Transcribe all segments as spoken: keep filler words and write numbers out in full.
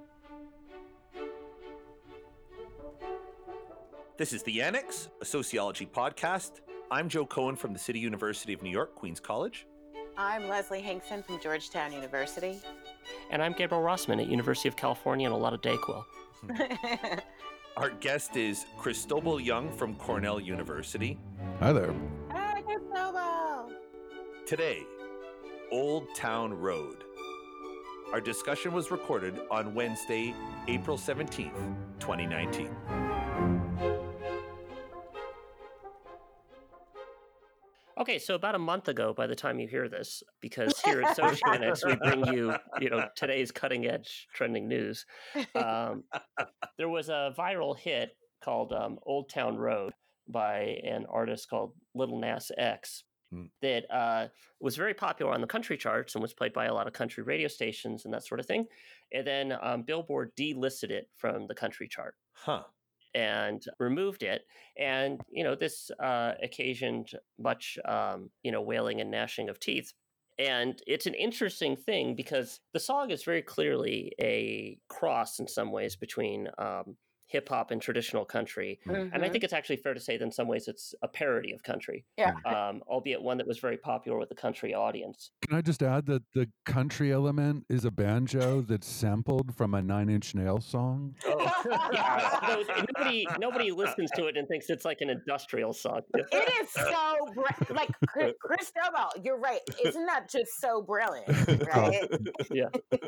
This is The Annex, a sociology podcast. I'm Joe Cohen from the City University of New York, Queens College. I'm Leslie Hinkson from Georgetown University. And I'm Gabriel Rossman at University of California and a lot of Dayquil. Our guest is Cristobal Young from Cornell University. Hi there. Hi, Cristobal. Today, Old Town Road. Our discussion was recorded on Wednesday, April seventeenth, twenty nineteen. Okay, so about a month ago, by the time you hear this, because here at Socionics we bring you, you know, today's cutting edge trending news. Um, there was a viral hit called um, Old Town Road by an artist called Lil Nas X hmm. that uh, was very popular on the country charts and was played by a lot of country radio stations and that sort of thing. And then um, Billboard delisted it from the country chart. Huh. And removed it. And, you know, this uh, occasioned much, um, you know, wailing and gnashing of teeth. And it's an interesting thing because the song is very clearly a cross in some ways between um, hip hop and traditional country. Mm-hmm. And I think it's actually fair to say that in some ways it's a parody of country, yeah. um, albeit one that was very popular with the country audience. Can I just add that the country element is a banjo that's sampled from a Nine Inch Nails song? Oh. Yeah, nobody, nobody listens to it and thinks it's like an industrial song. It is so, br- like, Cristobal, you're right. Isn't that just so brilliant, right? Yeah.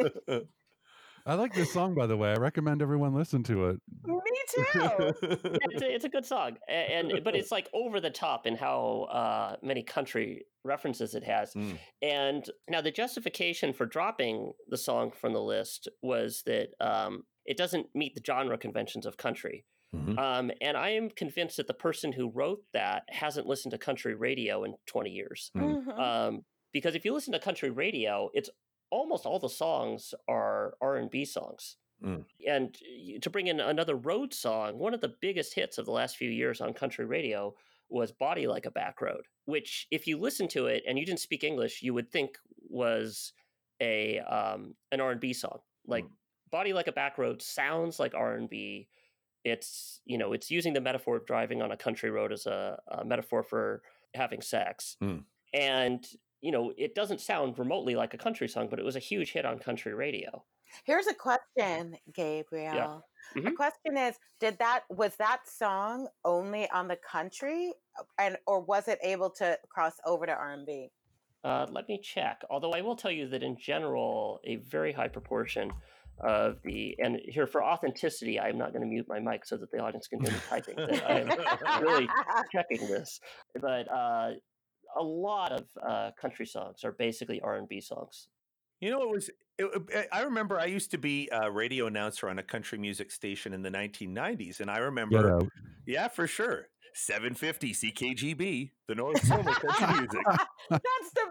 I like this song, by the way. I recommend everyone listen to it. Me too. Yeah, it's, a, it's a good song, and, and but it's like over the top in how uh, many country references it has. Mm. And now the justification for dropping the song from the list was that um, it doesn't meet the genre conventions of country. Mm-hmm. Um, and I am convinced that the person who wrote that hasn't listened to country radio in twenty years. Mm-hmm. Um, because if you listen to country radio, it's almost all the songs are R and B songs. Mm. And to bring in another road song, one of the biggest hits of the last few years on country radio was Body Like a Back Road, which if you listen to it and you didn't speak English, you would think was a um, an R and B song. Like mm. Body Like a Back Road sounds like R and B. It's, you know, it's using the metaphor of driving on a country road as a, a metaphor for having sex. Mm. And you know, it doesn't sound remotely like a country song, but it was a huge hit on country radio. Here's a question, Gabriel. Yeah. Mm-hmm. The question is, did that was that song only on the country, and or was it able to cross over to R and B? Uh, let me check. Although I will tell you that in general, a very high proportion of the, and here for authenticity, I'm not going to mute my mic so that the audience can hear me typing. I'm really checking this. But uh, a lot of uh, country songs are basically R and B songs. You know, it was, it, I remember I used to be a radio announcer on a country music station in the nineteen nineties. And I remember, yeah, for sure. seven fifty C K G B, the North Soma Country Music. That's the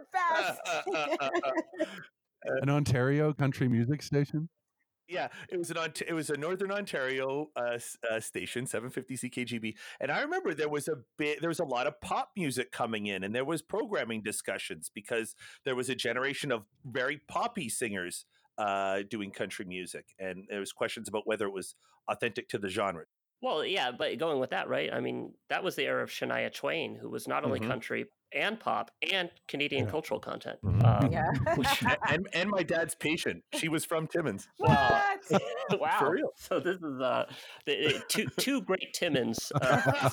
best. An Ontario country music station? Yeah, it was an it was a Northern Ontario uh, uh, station, seven fifty C K G B, and I remember there was a bit, there was a lot of pop music coming in, and there was programming discussions because there was a generation of very poppy singers uh, doing country music, and there was questions about whether it was authentic to the genre. Well, yeah, but going with that, right? I mean, that was the era of Shania Twain, who was not only mm-hmm. country and pop and Canadian yeah. cultural content. Mm-hmm. Um, yeah. which, and, and my dad's patient. She was from Timmins. Wow. Wow. For real. So this is uh, the, two, two great Timmins uh,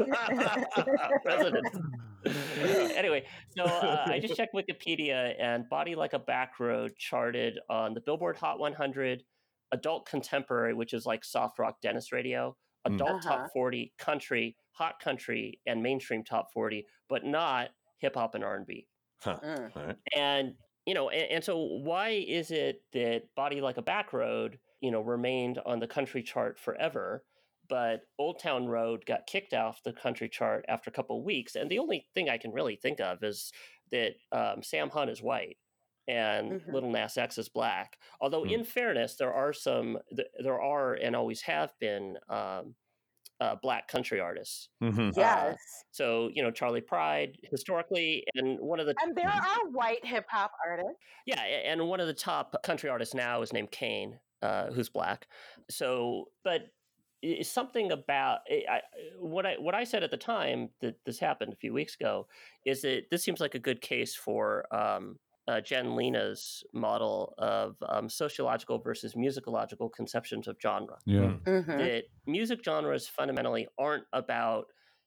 residents. Anyway, so uh, I just checked Wikipedia, and Body Like a Back Road charted on the Billboard Hot one hundred, Adult Contemporary, which is like soft rock dentist radio, Adult uh-huh. Top forty, Country, Hot Country, and Mainstream Top forty, but not hip hop and R and B. Huh. Mm. All right. And, you know, and, and so why is it that Body Like a Back Road, you know, remained on the country chart forever, but Old Town Road got kicked off the country chart after a couple of weeks? And the only thing I can really think of is that um, Sam Hunt is white and mm-hmm. Lil Nas X is black. Although, mm. in fairness, there are some, there are and always have been um, uh, black country artists. Mm-hmm. Yes. Uh, so, you know, Charlie Pride historically, and one of the and there are white hip hop artists. Yeah, and one of the top country artists now is named Kane. uh, who's black. So, but it's something about I, what I what I said at the time that this happened a few weeks ago is that this seems like a good case for um, uh, Jen Lena's model of um, sociological versus musicological conceptions of genre. Yeah. Mm-hmm. That music genres fundamentally aren't about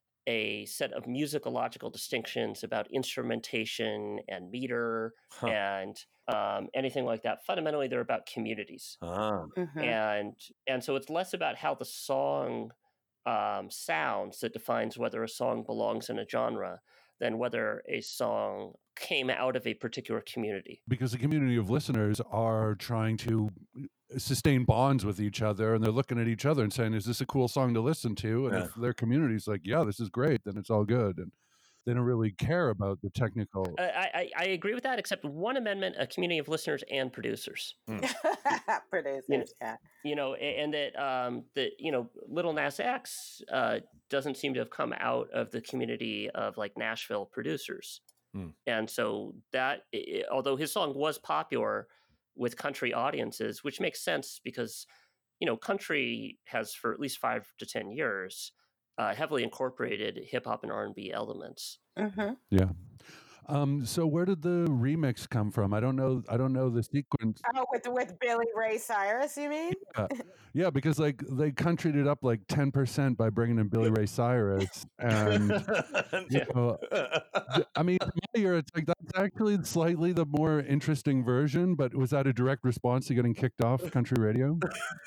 a set of musicological distinctions about instrumentation and meter Huh. and um, anything like that. Fundamentally, they're about communities, Ah. Mm-hmm. and and so it's less about how the song um, sounds that defines whether a song belongs in a genre than whether a song came out of a particular community. Because the community of listeners are trying to sustain bonds with each other, and they're looking at each other and saying, is this a cool song to listen to? And Yeah. if their community's like, yeah, this is great, then it's all good. And they don't really care about the technical. Uh, I, I I agree with that, except one amendment: a community of listeners and producers. Producers, You know, yeah. You know, a- and that um, that you know, Little Nas X uh, doesn't seem to have come out of the community of like Nashville producers, Hmm. and so that i- i- although his song was popular with country audiences, which makes sense because you know, country has for at least five to ten years uh, heavily incorporated hip hop and R and B elements. Mm-hmm. Yeah. Um, so where did the remix come from? I don't know. I don't know the sequence. Oh, with with Billy Ray Cyrus, you mean? Yeah, yeah, because like they countryed it up like ten percent by bringing in Billy Ray Cyrus, and you know, th- I mean, to my ear, it's like that's actually slightly the more interesting version. But was that a direct response to getting kicked off country radio?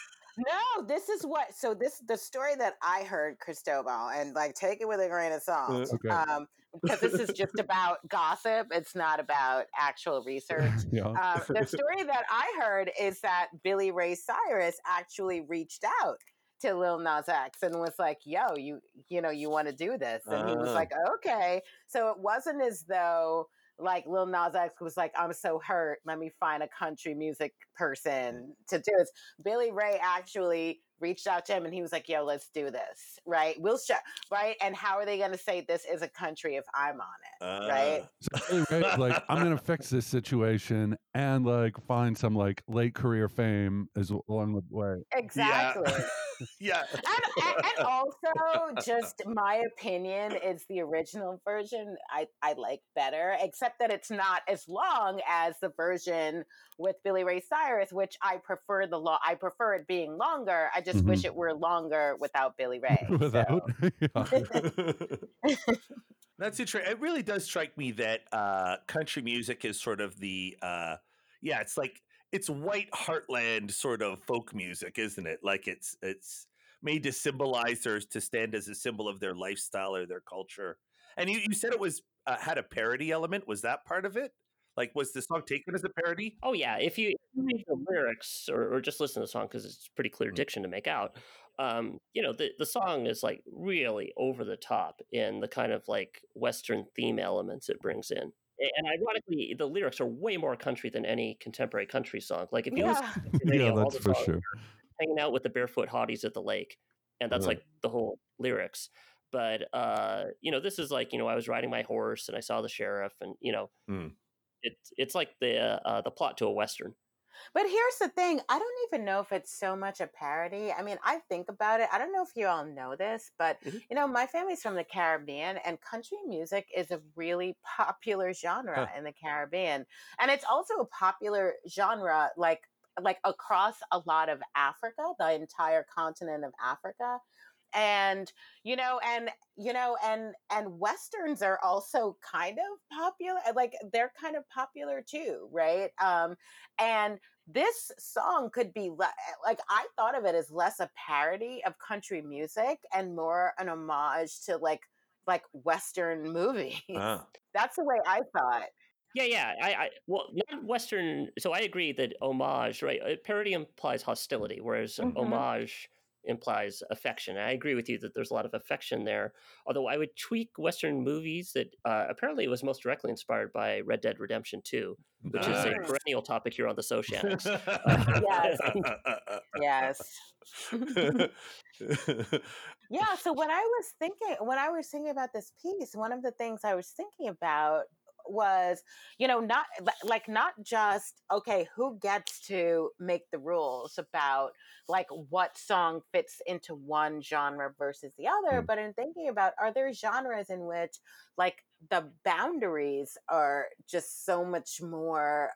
No, this is what. So this the story that I heard, Cristobal, and like take it with a grain of salt, Okay. um, because this is just about gossip. It's not about actual research. Yeah. Um, the story that I heard is that Billy Ray Cyrus actually reached out to Lil Nas X and was like, "Yo, you you know you want to do this?" And he was Ah. like, "Okay." So it wasn't as though like Lil Nas X was like, "I'm so hurt. Let me find a country music person to do this." Billy Ray actually reached out to him and he was like, "Yo, let's do this." Right? We'll show. Right? And how are they going to say this is a country if I'm on it? Right? Ah. So Billy Ray's like, I'm gonna fix this situation and like find some like late career fame as along the way. Exactly. Yeah. and, and and also just my opinion is the original version I, I like better, except that it's not as long as the version with Billy Ray Cyrus, which I prefer the law I prefer it being longer. I just Mhm. wish it were longer without Billy Ray. Without, yeah. That's interesting. It really does strike me that uh, country music is sort of the, uh, yeah, it's like it's white heartland sort of folk music, isn't it? Like it's it's made to symbolize or to stand as a symbol of their lifestyle or their culture. And you, you said it was uh, had a parody element. Was that part of it? Like, was the song taken as a parody? Oh yeah, if you, if you read the lyrics or, or just listen to the song because it's pretty clear Mm. diction to make out, um, you know the the song is like really over the top in the kind of like Western theme elements it brings in. A- And ironically, the lyrics are way more country than any contemporary country song. Like if you listen Yeah. to country Yeah, radio, all that's the for songs sure. are hanging out with the barefoot hotties at the lake, and that's Uh, like the whole lyrics. But uh, you know, this is like you know, I was riding my horse and I saw the sheriff, and you know, mm. it's it's like the uh, the plot to a Western. But here's the thing. I don't even know if it's so much a parody. I mean, I think about it. I don't know if you all know this, but Mhm. you know, my family's from the Caribbean and country music is a really popular genre Huh. in the Caribbean. And it's also a popular genre like like across a lot of Africa, the entire continent of Africa. And you know and you know and and westerns are also kind of popular, like they're kind of popular too, right? Um and this song could be le- like I thought of it as less a parody of country music and more an homage to like like Western movies. Ah. That's the way I thought. Yeah, yeah. I, I well, not Western. So I agree that homage, right? uh, Parody implies hostility, whereas Mhm. homage implies affection. I agree with you that there's a lot of affection there. Although I would tweak Western movies that uh, apparently it was most directly inspired by Red Dead Redemption two, which is a Mm. Nice. perennial topic here on the Socianics. Yes. Yes. Yeah, so when I was thinking when I was thinking about this piece, one of the things I was thinking about was, you know, not like not just, okay, who gets to make the rules about like what song fits into one genre versus the other, Mm. but in thinking about, are there genres in which like the boundaries are just so much more,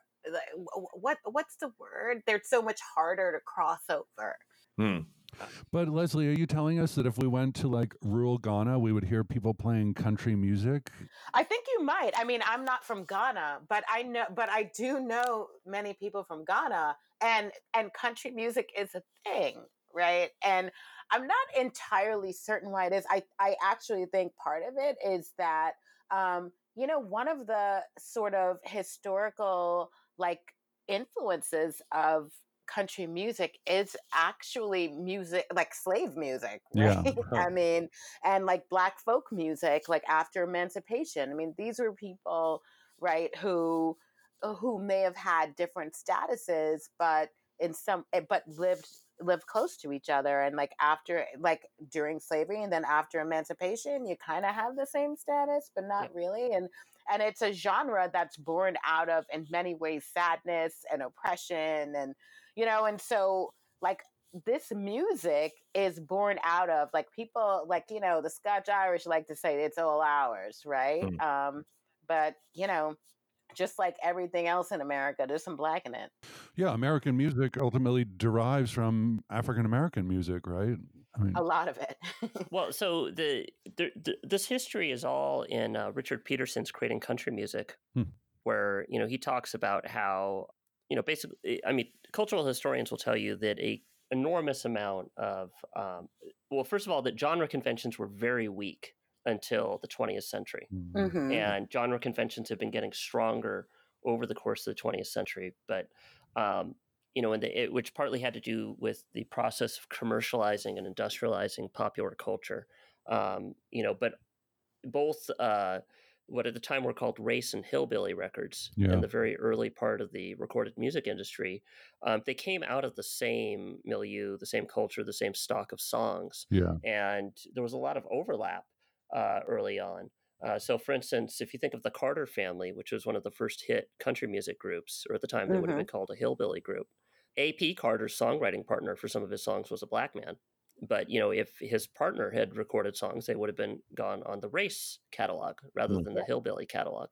what what's the word? They're so much harder to cross over. Hmm. But Leslie, are you telling us that if we went to like rural Ghana, we would hear people playing country music? I think you might. I mean, I'm not from Ghana, but I know, but I do know many people from Ghana, and and country music is a thing, right? And I'm not entirely certain why it is. I I actually think part of it is that um, you know, one of the sort of historical like influences of country music is actually music, like slave music, right? Yeah. I mean, and like Black folk music, like after emancipation. I mean, these were people, right, who who may have had different statuses, but in some, but lived lived close to each other. And like after, like during slavery, and then after emancipation, you kind of have the same status, but not Yep. really. And and it's a genre that's born out of, in many ways, sadness and oppression, and you know, and so like this music is born out of like people like, you know, the Scotch Irish like to say it's all ours, right? Mm. Um, but you know, just like everything else in America, there's some Black in it. Yeah, American music ultimately derives from African American music, right? I mean, A lot of it. Well, so the, the, the this history is all in uh, Richard Peterson's Creating Country Music, Hmm. where you know he talks about how you know basically, I mean, cultural historians will tell you that a enormous amount of um, well, first of all, that genre conventions were very weak until the twentieth century, mm, Mhm. and genre conventions have been getting stronger over the course of the twentieth century, but um, you know, and it, which partly had to do with the process of commercializing and industrializing popular culture. Um, you know, but both uh, what at the time were called race and hillbilly records Yeah. in the very early part of the recorded music industry, um, they came out of the same milieu, the same culture, the same stock of songs, yeah. and there was a lot of overlap uh, early on. Uh, so, for instance, if you think of the Carter Family, which was one of the first hit country music groups, or at the time they would have Mhm. been called a hillbilly group, A P Carter's songwriting partner for some of his songs was a Black man. But, you know, if his partner had recorded songs, they would have been gone on the race catalog rather Mm. than the hillbilly catalog.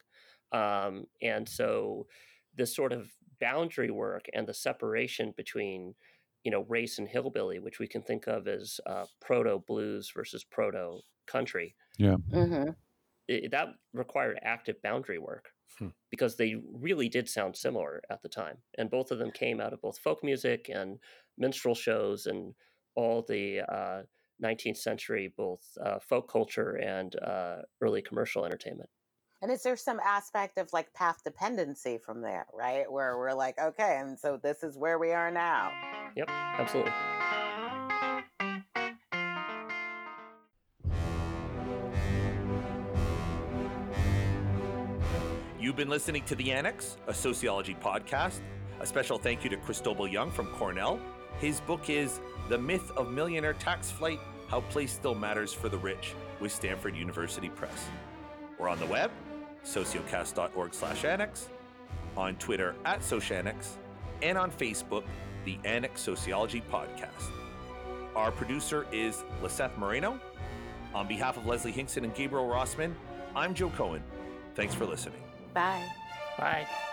Um, and so this sort of boundary work and the separation between, you know, race and hillbilly, which we can think of as uh, proto blues versus proto country, Yeah. Mhm. it, that required active boundary work Hmm. because they really did sound similar at the time. And both of them came out of both folk music and minstrel shows and all the uh, nineteenth century, both uh, folk culture and uh, early commercial entertainment. And is there some aspect of like path dependency from there, right? Where we're like, okay, and so this is where we are now. Yep, absolutely. You've been listening to The Annex, a sociology podcast. A special thank you to Cristobal Young from Cornell. His book is The Myth of Millionaire Tax Flight, How Place Still Matters for the Rich, with Stanford University Press. We're on the web, sociocast.org slash annex, on Twitter at Sociannex, and on Facebook, The Annex Sociology Podcast. Our producer is Liseth Moreno. On behalf of Leslie Hinkson and Gabriel Rossman, I'm Joe Cohen. Thanks for listening. Bye. Bye.